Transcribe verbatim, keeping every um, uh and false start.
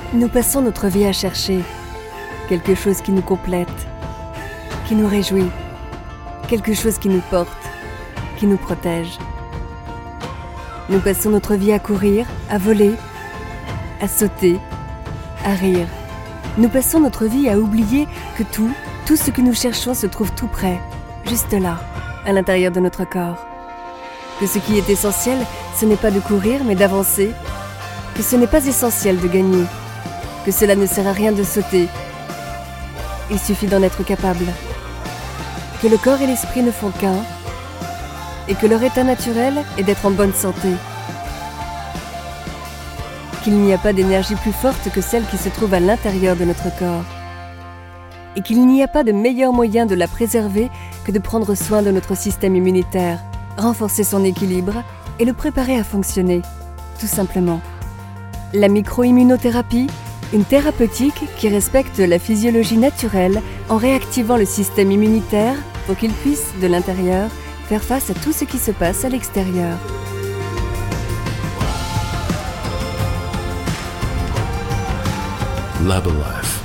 Nous passons notre vie à chercher quelque chose qui nous complète, qui nous réjouit, quelque chose qui nous porte, qui nous protège. Nous passons notre vie à courir, à voler, à sauter, à rire. Nous passons notre vie à oublier que tout, tout ce que nous cherchons se trouve tout près, juste là, à l'intérieur de notre corps. Que ce qui est essentiel, ce n'est pas de courir, mais d'avancer. Que ce n'est pas essentiel de gagner. Que cela ne sert à rien de sauter. Il suffit d'en être capable. Que le corps et l'esprit ne font qu'un. Et que leur état naturel est d'être en bonne santé. Qu'il n'y a pas d'énergie plus forte que celle qui se trouve à l'intérieur de notre corps. Et qu'il n'y a pas de meilleur moyen de la préserver que de prendre soin de notre système immunitaire, renforcer son équilibre et le préparer à fonctionner, tout simplement. La micro-immunothérapie, une thérapeutique qui respecte la physiologie naturelle en réactivant le système immunitaire pour qu'il puisse, de l'intérieur, faire face à tout ce qui se passe à l'extérieur. Labolife.